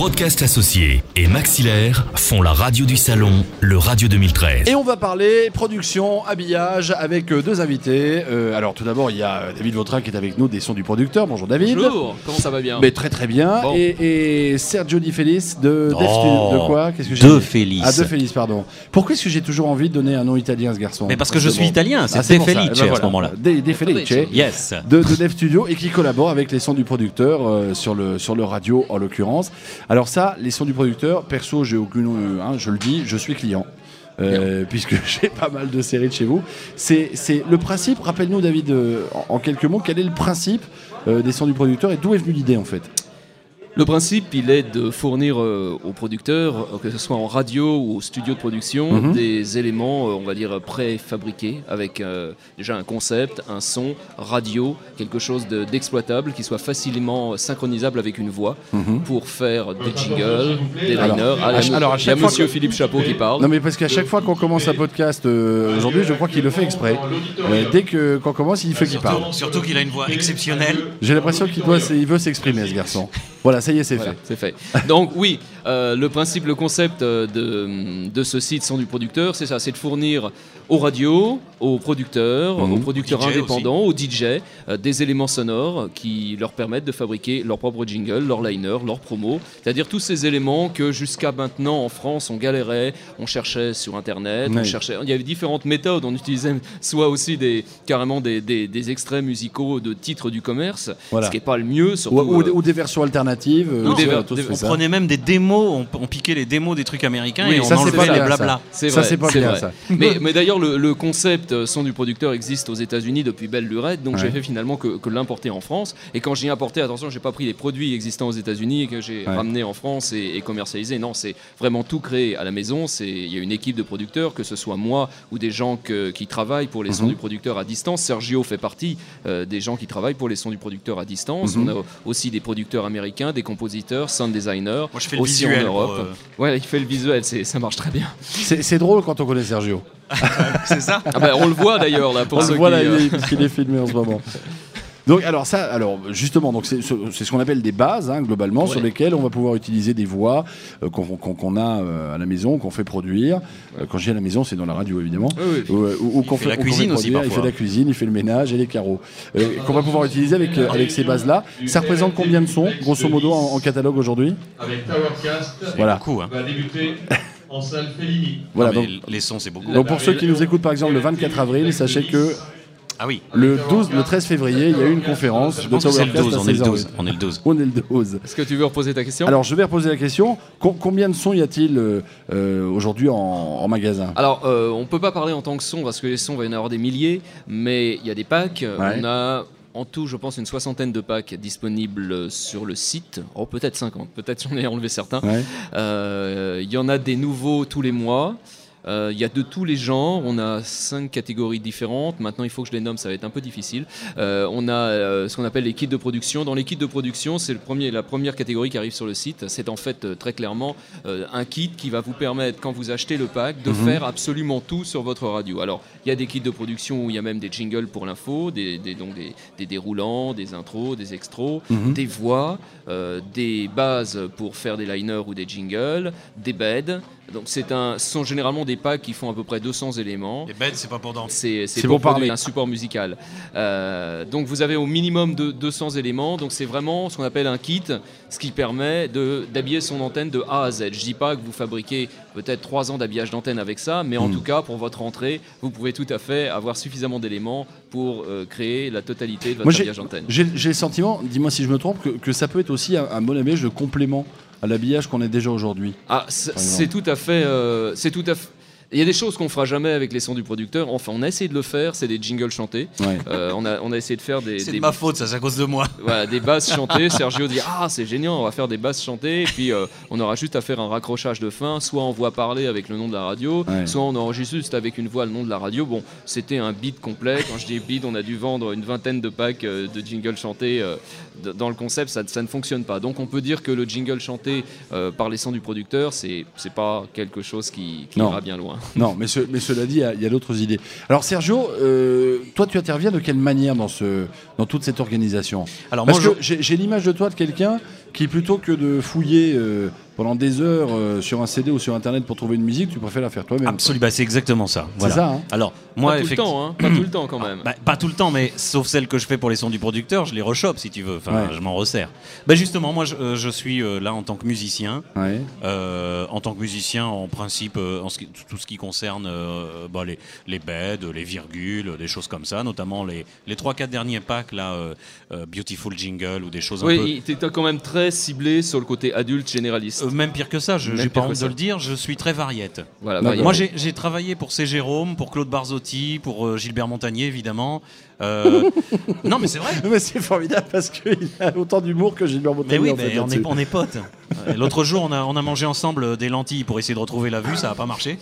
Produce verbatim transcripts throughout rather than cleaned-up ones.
Broadcast Associés et Maxillaire font la radio du salon, le Radio deux mille treize. Et on va parler production, habillage avec deux invités. Euh, alors tout d'abord, il y a David Vautrin qui est avec nous, des sons du producteur. Bonjour David. Bonjour, comment ça va bien? Mais très très bien. Bon. Et, et Sergio Di Felice de Oh, Def Studio. De quoi? Qu'est-ce que j'ai De dit Felice. Ah, De Felice, pardon. Pourquoi est-ce que j'ai toujours envie de donner un nom italien à ce garçon? Mais parce que je suis bon. italien, c'est Ah, De pour ça. Felice Eh ben à voilà. ce moment-là. De, De Felice. Yes. De, de Def Studio et qui collabore avec les sons du producteur euh, sur, le, sur le radio en l'occurrence. Alors ça, les sons du producteur, perso, j'ai aucune, euh, hein, je le dis, je suis client. Euh, puisque j'ai pas mal de séries de chez vous. C'est, c'est le principe, rappelle-nous David, euh, en, en quelques mots, quel est le principe euh, des sons du producteur et d'où est venue l'idée en fait? Le principe, il est de fournir euh, aux producteurs, euh, que ce soit en radio ou au studio de production, Mhm. des éléments, euh, on va dire, préfabriqués, avec euh, déjà un concept, un son, radio, quelque chose de- d'exploitable, qui soit facilement synchronisable avec une voix, Mhm. pour faire des jingles, des Alors, liners. Ah, à ch- alors, à il y a chaque fois monsieur que- Philippe Chapeau qui parle. Non mais parce qu'à chaque fois qu'on commence un podcast euh, aujourd'hui, je crois qu'il le fait exprès. Euh, dès que qu'on commence, il fait qu'il parle. Surtout, surtout qu'il a une voix exceptionnelle. J'ai l'impression qu'il doit, il veut s'exprimer ce garçon. Voilà, ça y est, c'est Voilà, fait. c'est fait. Donc oui, euh, le principe, le concept euh, de, de ce site Son du producteur, c'est ça, c'est de fournir aux radios, aux producteurs, Mhm. aux producteurs D J indépendants, aux D J, euh, des éléments sonores qui leur permettent de fabriquer leur propre jingle, leur liner, leur promo. C'est-à-dire tous ces éléments que jusqu'à maintenant en France on galérait, on cherchait sur Internet, on Oui. cherchait. Il y avait différentes méthodes, on utilisait soit aussi des, carrément des, des- des extraits musicaux de titres du commerce, Voilà. ce qui n'est pas le mieux. Surtout, Ou, ou- euh, ou des versions alternatives. euh, Ou des on a ver- tous des- fait On ça. prenait même des démos, on, on piquait les démos des trucs américains Oui, et on ça, c'est enlevait pas les bien, blabla. C'est Ça, vrai, c'est pas c'est bien, vrai. ça. Mais, mais d'ailleurs, le, le concept euh, son du producteur existe aux États-Unis depuis belle lurette, donc Ouais. j'ai fait finalement que, que l'importer en France. Et quand j'y ai importé, attention, j'ai pas pris les produits existants aux États-Unis et que j'ai Ouais. ramené en France et, et commercialisé. Non, c'est vraiment tout créé à la maison. C'est il y a une équipe de producteurs, que ce soit moi ou des gens que- qui travaillent pour les sons Mhm. du producteur à distance. Sergio fait partie euh, des gens qui travaillent pour les sons du producteur à distance. Mhm. On a aussi des producteurs américains, des compositeurs, sound designers. Moi je fais le aussi en visuel. Europe. pour, euh, Ouais, il fait le visuel, c'est- ça marche très bien. C'est c'est drôle quand on connaît Sergio. C'est ça. Ah bah, on le voit d'ailleurs là pour On ceux le voit là, qui, euh, il est- parce qu'il est filmé en ce moment. Donc alors ça, alors justement, donc c'est ce, c'est ce qu'on appelle des bases hein, globalement sur Ouais. lesquelles on va pouvoir utiliser des voix euh, qu'on qu'on- qu'on a euh, à la maison, qu'on fait produire. Euh, quand je dis à la maison, c'est dans la radio évidemment. Oui, oui. Ou, euh, ou- ou qu'on fait la ou qu'on cuisine aussi, produire. Il parfois. fait la cuisine, il fait le ménage et les carreaux. Euh, qu'on va pouvoir utiliser avec euh, avec ces bases-là. Ça représente combien de sons, grosso modo, en, en catalogue aujourd'hui? Avec Towercast, Voilà. Beaucoup. Hein. va débuter en salle Fellini. Voilà. Non, Donc, mais les sons, c'est beaucoup. donc pour ceux qui nous écoutent par exemple le vingt-quatre avril, sachez que Ah oui. le douze, le treize février, il y a eu une conférence Je de pense que c'est le Towercast douze. à On est le seize heures. douze. On est le douze. On est le douze. Est-ce que tu veux reposer ta question? Alors, je vais reposer la question. Com- combien de sons y a-t-il euh, euh, aujourd'hui en, en magasin? Alors, euh, on peut pas parler en tant que son parce que les sons, il va y en avoir des milliers, mais il y a des packs. Ouais. On a en tout, je pense, une soixantaine de packs disponibles sur le site. Oh, peut-être cinquante, peut-être j'en ai enlevé certains. Ouais. Euh, Il y en a des nouveaux tous les mois. Euh, Il y a de tous les genres, on a cinq catégories différentes. Maintenant, il faut que je les nomme, ça va être un peu difficile. Euh, on a euh, ce qu'on appelle les kits de production. Dans les kits de production, c'est le premier, la première catégorie qui arrive sur le site. C'est en fait euh, très clairement euh, un kit qui va vous permettre, quand vous achetez le pack, de Mhm. faire absolument tout sur votre radio. Alors, il y a des kits de production où il y a même des jingles pour l'info, des, des, donc des, des déroulants, des intros, des extros, Mhm. des voix, euh, des bases pour faire des liners ou des jingles, des beds. Donc c'est un, ce sont généralement des packs qui font à peu près deux cents éléments. Les bêtes, c'est pas pour danser. C'est, c'est C'est pour pour parler. produire un support musical. Euh, donc vous avez au minimum de deux cents éléments. Donc c'est vraiment ce qu'on appelle un kit, ce qui permet de, d'habiller son antenne de A à Z. Je dis pas que vous fabriquez peut-être trois ans d'habillage d'antenne avec ça, mais en Mm. tout cas pour votre entrée, vous pouvez tout à fait avoir suffisamment d'éléments pour euh, créer la totalité de votre Moi, j'ai, habillage d'antenne. j'ai- j'ai le sentiment, dis-moi si je me trompe, que, que ça peut être aussi un, un bon habillage de complément à l'habillage qu'on a déjà aujourd'hui. Ah, c'est, Par c'est exemple. tout à fait, euh, c'est tout à fait. Il y a des choses qu'on fera jamais avec les sons du producteur. Enfin, on a essayé de le faire. C'est des jingles chantés. Ouais. Euh, on a, on a essayé de faire des, C'est des, de ma faute, ça, c'est à cause de moi. voilà, des basses chantées. Sergio dit ah c'est génial, on va faire des basses chantées. Et puis euh, on aura juste à faire un raccrochage de fin. Soit on voit parler avec le nom de la radio, Ouais. soit on enregistre juste avec une voix le nom de la radio. Bon, c'était un beat complet. Quand je dis beat, on a dû vendre une vingtaine de packs euh, de jingles chantés. euh, d- dans le concept, ça, ça ne fonctionne pas. Donc on peut dire que le jingle chanté euh, par les sons du producteur, c'est c'est pas quelque chose qui, qui Non. ira bien loin. Non, mais, ce- mais cela dit, il y a- il y a, d'autres idées. Alors Sergio, euh, toi tu interviens de quelle manière dans, ce, dans toute cette organisation? Alors Parce moi, que j'ai, j'ai l'image de toi de quelqu'un qui plutôt que de fouiller euh, pendant des heures euh, sur un C D ou sur Internet pour trouver une musique, tu préfères la faire toi-même. Absolument, bah, c'est exactement ça. C'est Voilà. ça, hein. Alors, moi, pas tout le effectivement. temps, hein, pas tout le temps quand même. Bah, pas tout le temps, mais sauf celles que je fais pour les sons du producteur, je les rechoppe si tu veux. Enfin, Ouais. je m'en resserre. Bah, justement, moi, je, euh, je suis euh, là en tant que musicien. Ouais. Euh, en tant que musicien, en principe, euh, en ce qui- tout ce qui concerne euh, bah, les, les beds, les virgules, des choses comme ça, notamment les, les trois quatre derniers packs, là, euh, euh, Beautiful Jingle ou des choses un peu. Oui, t'es quand même très ciblé sur le côté adulte généraliste. Euh, même pire que ça, je Même j'ai pire pas que honte ça. de le dire, je suis très variette. Voilà, D'accord. variété. Moi, j'ai j'ai travaillé pour C. Jérôme, pour Claude Barzotti, pour euh, Gilbert Montagnier, évidemment. Euh, non, mais c'est vrai. Mais c'est formidable parce qu'il a autant d'humour que Gilbert Mais Montagnier. oui, en fait, mais on, là-dessus. est, on est potes. Euh, L'autre jour, on a, on a mangé ensemble des lentilles pour essayer de retrouver la vue, ça n'a pas marché.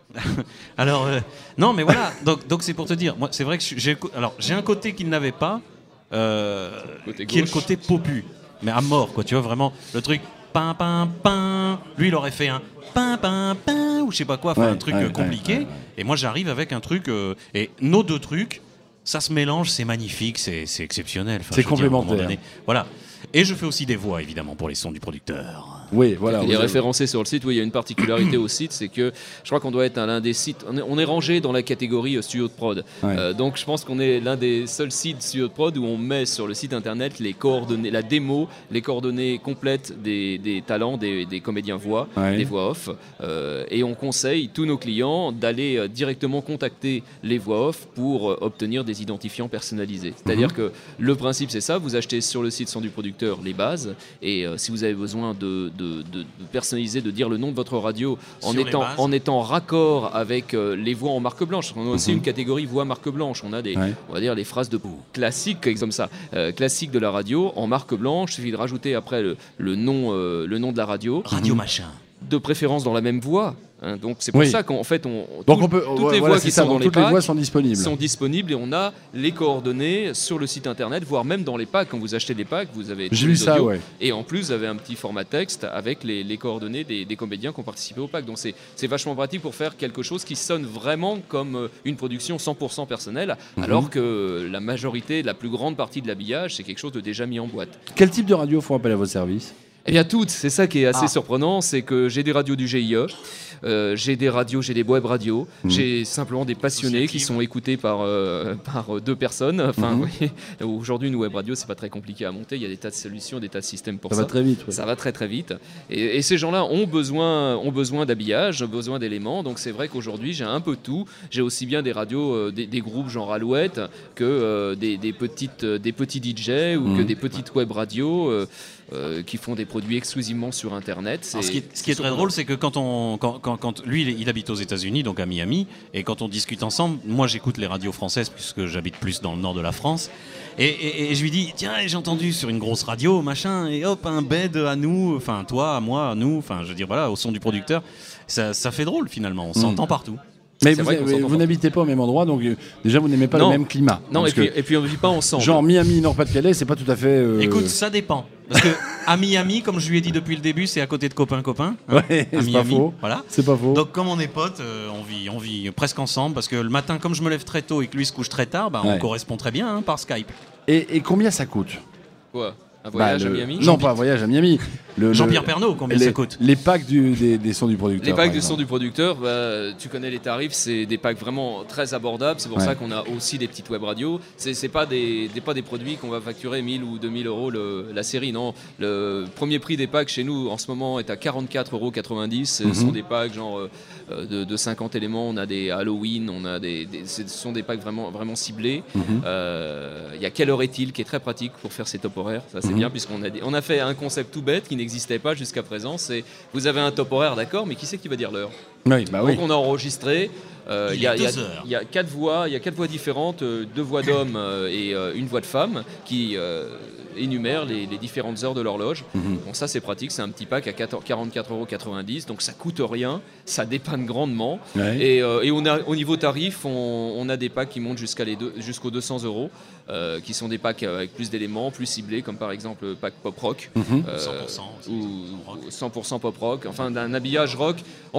Alors, euh, non, mais voilà, donc donc c'est pour te dire, moi, c'est vrai que j'ai alors j'ai un côté qu'il n'avait pas, euh, Côté qui est le gauche. côté popu, mais à mort, quoi, tu vois, vraiment, le truc, pin, pin, pin, lui, il aurait fait un pin, pin, pin, ou je sais pas quoi, enfin, Ouais, un truc ouais, euh, compliqué, ouais, ouais, ouais. et moi, j'arrive avec un truc, euh, et nos deux trucs, ça se mélange, c'est magnifique, c'est c'est exceptionnel. Enfin, C'est je veux dire, à un moment complémentaire. donné, voilà. Et je fais aussi des voix, évidemment, pour les sons du producteur. Oui, voilà. Il vous est avez- référencé sur le site. Oui, il y a une particularité au site, c'est que je crois qu'on doit être à l'un des sites. On est, on est rangé dans la catégorie euh, studio de prod. Ouais. Euh, donc je pense qu'on est l'un des seuls sites studio de prod où on met sur le site internet les coordonnées, la démo, les coordonnées complètes des, des talents, des, des comédiens voix, Ouais. des voix off. Euh, et on conseille tous nos clients d'aller euh, directement contacter les voix off pour euh, obtenir des identifiants personnalisés. C'est-à-dire Mhm. que le principe c'est ça, vous achetez sur le site son du producteur les bases et euh, si vous avez besoin de, de, de- de personnaliser, de dire le nom de votre radio en Sur les étant, bases. en étant raccord avec euh, les voix en marque blanche. On a aussi Mhm. une catégorie voix marque blanche. On a des, Ouais. on va dire les phrases de classiques comme ça, euh, classiques de la radio en marque blanche. Il suffit de rajouter après le, le nom, euh, le nom de la radio, Radio machin. de préférence dans la même voix. hein. Donc c'est pour Oui. ça qu'en fait on, Donc tout- on peut. toutes ouais, les voilà, voix c'est qui ça, sont dans donc les toutes les packs voix sont disponibles. sont disponibles et on a les coordonnées sur le site internet, voire même dans les packs. Quand vous achetez les packs, vous avez J'ai tous vu les ça, audios. ouais. Et en plus, vous avez un petit format texte avec les, les coordonnées des, des comédiens qui ont participé au pack. Donc c'est c'est vachement pratique pour faire quelque chose qui sonne vraiment comme euh, une production cent pour cent personnelle, Mhm. alors que la majorité, la plus grande partie de l'habillage, c'est quelque chose de déjà mis en boîte. Quel type de radio font appel à votre service? Eh bien toutes, c'est ça qui est assez Ah. surprenant, c'est que j'ai des radios du G I E, euh, j'ai des radios, j'ai des web radios, Mhm. j'ai simplement des passionnés qui Associative. sont écoutés par, euh, par euh, deux personnes. Enfin, Mhm. oui. Aujourd'hui, une web radio, c'est pas très compliqué à monter, il y a des tas de solutions, des tas de systèmes pour Ça ça. va très vite. ouais. Ça va très très vite. Et, et ces gens-là ont besoin, ont besoin d'habillage, ont besoin d'éléments. Donc c'est vrai qu'aujourd'hui, j'ai un peu tout. J'ai aussi bien des radios, euh, des, des groupes genre Alouette, que euh, des, des, petites, euh, des petits D J ou que Mhm. des petites web radios euh, euh, qui font des produits exclusivement sur Internet. Alors, C'est- ce qui est, ce qui est c'est très surprenant. drôle, c'est que quand on, quand, quand, quand- lui, il, est- il habite aux États-Unis, donc à Miami, et quand on discute ensemble, moi j'écoute les radios françaises puisque j'habite plus dans le nord de la France, et, et- et je lui dis tiens, j'ai entendu sur une grosse radio, machin, et hop, un bed à nous, enfin toi, à moi, à nous, enfin je veux dire voilà, au son du producteur, ça, ça fait drôle finalement, on s'entend partout. Mais C'est vous, vrai qu'on avez- s'entend vous pas. n'habitez pas au même endroit, donc euh, déjà vous n'aimez pas Non. le même climat. Non, et Parce puis, que, et puis on ne vit pas ensemble. genre Miami, Nord-Pas-de-Calais, c'est pas tout à fait. euh, Écoute, ça dépend, parce que à Miami, comme je lui ai dit depuis le début, c'est à côté de copain copain. Ouais, à c'est pas Miami, faux. voilà. C'est pas faux. Donc comme on est potes, euh, on vit, on vit presque ensemble parce que le matin, comme je me lève très tôt et que lui se couche très tard, bah, on Ouais. correspond très bien hein, par Skype. Et, et combien ça coûte? Quoi Un voyage Bah, à le- Miami Non, pas un voyage à Miami. Le- Jean-Pierre le- Pernaut, combien les, ça coûte? Les packs du- des, des sons du producteur. Les par packs de son exemple. du producteur, bah, tu connais les tarifs, c'est des packs vraiment très abordables. C'est pour Ouais. ça qu'on a aussi des petites web radios. C'est c'est pas des, des- pas des produits qu'on va facturer mille ou deux mille euros le- la série. Non, le premier prix des packs chez nous en ce moment est à quarante-quatre euros quatre-vingt-dix. Ce Mhm. sont des packs genre euh, de, de cinquante éléments. On a des Halloween, on a des, des- ce sont des packs vraiment vraiment ciblés. Mhm. Euh, Il y a Quelle heure est-il qui est très pratique pour faire ces top horaires. Ça c'est Mhm. bien puisqu'on a des- on a fait un concept tout bête qui n'existait pas jusqu'à présent. C'est vous avez un top horaire, d'accord, mais qui c'est qui va dire l'heure? Oui, bah oui. Donc on a enregistré. euh, Il Il y, a- est il y a- deux heures. il y a quatre voix, il y a quatre voix différentes, euh, deux voix d'hommes euh, et euh, une voix de femme qui euh, énumèrent les, les différentes heures de l'horloge. Mhm. Bon, ça c'est pratique, c'est un petit pack à quarante-quatre euros quatre-vingt-dix, donc ça coûte rien, ça dépanne grandement. Ouais. Et, euh, et on a, au niveau tarif, on, on a des packs qui montent jusqu'à les deux- jusqu'aux deux cents euros, euh, qui sont des packs avec plus d'éléments, plus ciblés, comme par exemple le pack pop rock. Mhm. euh, cent pour cent aussi, ou rock. cent pour cent pop rock, enfin d'un habillage rock. En fait, c'est très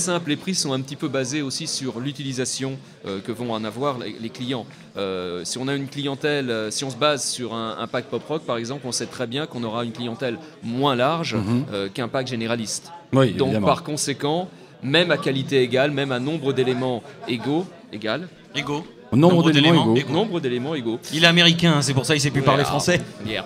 simple, les prix sont un petit peu basés aussi sur l'utilisation euh, que vont en avoir les, les clients. Euh, si on a une clientèle, euh, si on se base sur un, un pack pop rock par exemple, on sait très bien qu'on aura une clientèle moins large Mhm. euh, qu'un pack généraliste. Oui, Donc évidemment. par conséquent, même à qualité égale, même à nombre d'éléments égaux, égal, Ego. Nombre Nombre d'éléments d'éléments égaux. nombre d'éléments égaux. Il est américain, c'est pour ça qu'il sait plus parler Voilà. français. Yeah.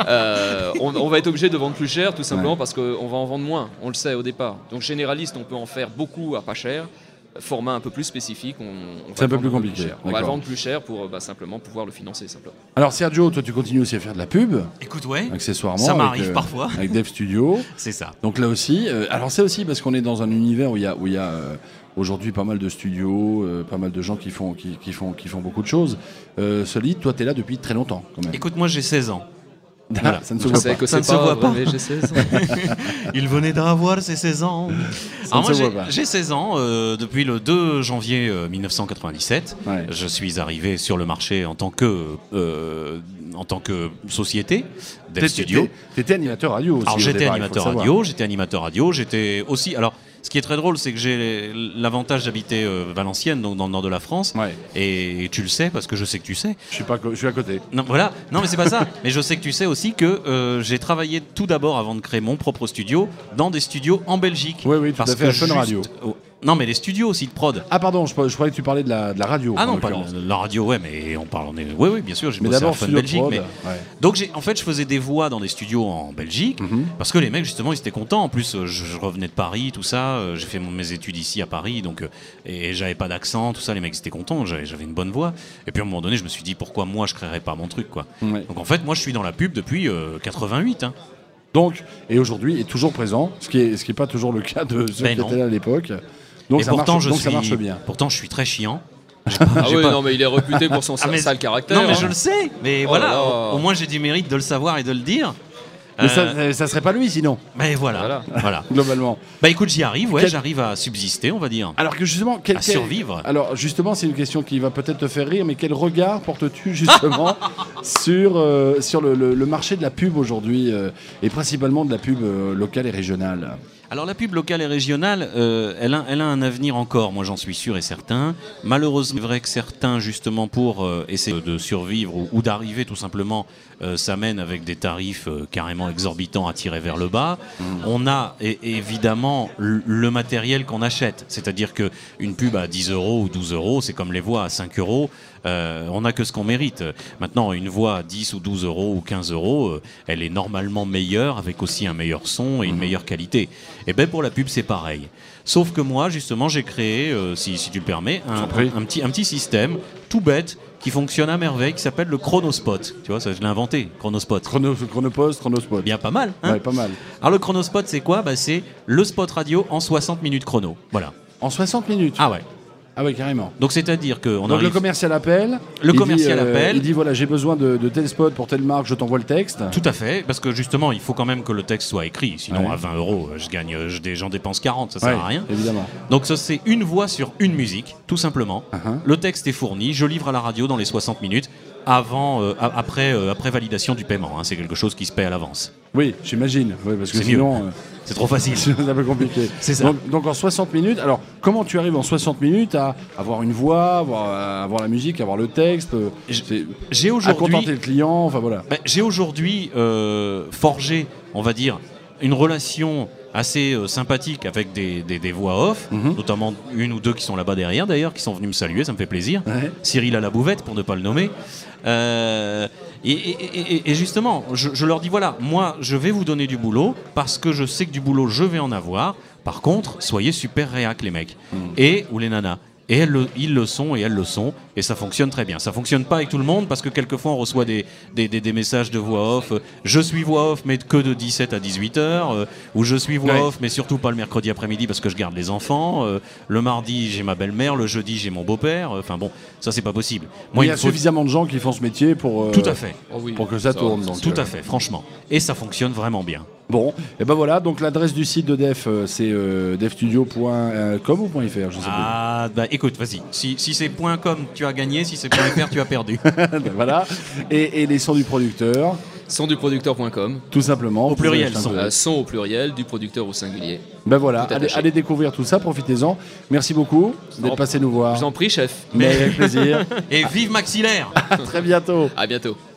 Euh, on, on va être obligé de vendre plus cher tout simplement Ouais. parce qu'on va en vendre moins, on le sait au départ. Donc généraliste, on peut en faire beaucoup à pas cher. Format un peu plus spécifique, on, on va C'est un peu le plus vendre compliqué, cher. On va le d'accord. vendre plus cher pour bah, simplement pouvoir le financer simplement. Alors Sergio, toi tu continues aussi à faire de la pub, Écoute, ouais, accessoirement. ça avec, m'arrive euh, parfois. Avec Dev Studio. C'est ça. Donc là aussi, euh, alors c'est aussi parce qu'on est dans un univers où il y a, où il y a euh, aujourd'hui pas mal de studios, euh, pas mal de gens qui font, qui, qui font, qui font beaucoup de choses. Euh, Solide, toi tu es là depuis très longtemps quand même. Écoute, moi j'ai seize ans. Ah, voilà. ça ne se Je voit sais pas. que Ça c'est ne se pas voit vrai, pas. mais j'ai seize ans. Il venait d'avoir ses seize ans. Ça Alors ne moi se voit j'ai- pas. j'ai seize ans, euh, depuis le deux janvier euh, mille neuf cent quatre-vingt-dix-sept. Ouais. Je suis arrivé sur le marché en tant que, euh, en tant que société, Dev T'étais- Studio. T'étais animateur radio aussi. Alors au j'étais départ, il faut animateur le savoir. radio, j'étais animateur radio, j'étais aussi... Alors ce qui est très drôle, c'est que j'ai l'avantage d'habiter euh, Valenciennes, donc dans le nord de la France. Ouais. Et tu le sais, parce que je sais que tu sais. Je suis pas, co- je suis à côté. Non, voilà. Non, mais c'est pas ça. Mais je sais que tu sais aussi que euh, j'ai travaillé tout d'abord avant de créer mon propre studio dans des studios en Belgique. Oui, oui, tout Parce à fait, à que Fun juste- Radio. oh, non, mais les studios aussi de prod. Ah pardon, je, je croyais que tu parlais de la, de la radio. Ah en non, pas l'occurrence. la, la radio, ouais, mais on parle. On est... Oui, oui, bien sûr, j'ai Mais bossé à d'abord Fun studio Belgique. prod. Mais... Ouais. Donc, j'ai, en fait, je faisais des voix dans des studios en Belgique Mhm. parce que les mecs, justement, ils étaient contents. En plus, euh, je, je revenais de Paris, tout ça. euh, J'ai fait mon- mes études ici à Paris, donc euh, et j'avais pas d'accent, tout ça. Les mecs étaient contents. J'avais, j'avais une bonne voix. Et puis à un moment donné, je me suis dit pourquoi moi je créerais pas mon truc, quoi. Ouais. Donc en fait, moi, je suis dans la pub depuis euh, quatre-vingt-huit. Hein. Donc, et aujourd'hui est toujours présent, ce qui est, ce qui est pas toujours le cas de ceux Ben qui non. étaient là à l'époque. Donc, et ça, pourtant, marche, je donc suis, ça marche bien. Pourtant, je suis très chiant. Ah J'ai oui, pas- non, mais il est réputé pour son Ah, mais- sale caractère. Non, mais hein. je le sais. Mais Oh voilà, là là. au, au moins j'ai du mérite de le savoir et de le dire. Mais Euh, ça, ça serait pas lui sinon, Mais voilà, Voilà. voilà. globalement. Bah écoute, j'y arrive, ouais, Quel- j'arrive à subsister, on va dire. Alors que justement, quel, À quel- survivre. Alors justement, c'est une question qui va peut-être te faire rire, mais quel regard portes-tu justement sur, euh, sur le, le- le marché de la pub aujourd'hui, euh, et principalement de la pub euh, locale et régionale? Alors la pub locale et régionale, euh, elle, a, elle a un avenir encore, moi j'en suis sûr et certain. Malheureusement, c'est vrai que certains, justement, pour euh, essayer de survivre ou, ou d'arriver tout simplement, euh, s'amènent avec des tarifs euh, carrément exorbitants à tirer vers le bas. On a é- évidemment le, le matériel qu'on achète, c'est-à-dire qu'une pub à dix euros ou douze euros, c'est comme les voix à cinq euros. Euh, on n'a que ce qu'on mérite. Maintenant, une voix à dix ou douze euros ou quinze euros, euh, elle est normalement meilleure, avec aussi un meilleur son et une meilleure qualité. Et bien pour la pub, c'est pareil. Sauf que moi, justement, j'ai créé, euh, si, si tu le permets, un, T'en prie. un petit, un petit système tout bête qui fonctionne à merveille, qui s'appelle le Chronospot. Tu vois, ça, je l'ai inventé, Chronospot. Chrono, Chronopost, Chronospot. Bien pas mal, hein. Ouais, pas mal. Alors le Chronospot, c'est quoi? Bah, c'est le spot radio en soixante minutes chrono. Voilà. En soixante minutes. Ah ouais. Ah ouais, carrément. Donc c'est-à-dire que on Donc arrive... le commercial appelle. Le il commercial dit, euh, appelle. Il dit voilà, j'ai besoin de, de tel spot pour telle marque, je t'envoie le texte. Tout à fait, parce que justement, il faut quand même que le texte soit écrit. Sinon, Ouais. à vingt euros, je gagne, euh, je- j'en dépense quarante, ça Ouais, sert à rien. évidemment. Donc ça, c'est une voix sur une musique, tout simplement. Uh-huh. Le texte est fourni, je livre à la radio dans les soixante minutes, avant, euh, a- après, euh, après validation du paiement. hein. C'est quelque chose qui se paie à l'avance. Oui, j'imagine. Oui, parce que C'est sinon, euh, C'est trop facile. c'est un peu compliqué. C'est ça. Donc, donc en soixante minutes, alors comment tu arrives en soixante minutes à avoir une voix, avoir, à avoir la musique, avoir le texte, euh, J- c'est- J'ai à aujourd'hui... contenter le client, enfin voilà. Ben, j'ai aujourd'hui euh, forgé, on va dire, une relation assez euh, sympathique avec des, des- des voix off, Mhm. notamment une ou deux qui sont là-bas derrière d'ailleurs, qui sont venus me saluer, ça me fait plaisir. Ouais. Cyril à la bouvette, pour ne pas le nommer. Euh, et, et- et- et justement, je, je leur dis voilà, moi, je vais vous donner du boulot parce que je sais que du boulot, je vais en avoir. Par contre, soyez super réac, les mecs. Et, ou les nanas. Et elles le- ils le sont et elles le sont. Et ça fonctionne très bien. Ça fonctionne pas avec tout le monde parce que quelquefois on reçoit des, des, des- des messages de voix off. euh, je suis voix off, mais que de dix-sept à dix-huit heures. euh, ou je suis voix Ouais. off, mais surtout pas le mercredi après-midi parce que je garde les enfants. euh, le mardi, j'ai ma belle-mère. Le jeudi, j'ai mon beau-père. euh, Enfin bon, ça c'est pas possible. Moi, il y me a faut- suffisamment de gens qui font ce métier pour, euh, Tout à fait. Oh oui, pour que ça tourne. donc, Tout euh, à fait, franchement. Et ça fonctionne vraiment bien. Bon, et ben voilà, donc l'adresse du site de Def, euh, c'est euh, defstudio point com ou .fr, je sais Ah, bah écoute, vas-y. Si, si c'est .com, tu as gagné. Si c'est .fr, tu as perdu. plus. Voilà. Et, et les sons du producteur. son du producteur point com. Tout simplement. Au pluriel, Vous allez son. acheter un Euh, son au pluriel, du producteur au singulier. Ben voilà, Tout allez, attaché. allez découvrir tout ça, profitez-en. Merci beaucoup d'être En- passé nous voir. Je vous en prie, chef. Mais avec plaisir. Et vive Maxillaire. À très bientôt. À bientôt.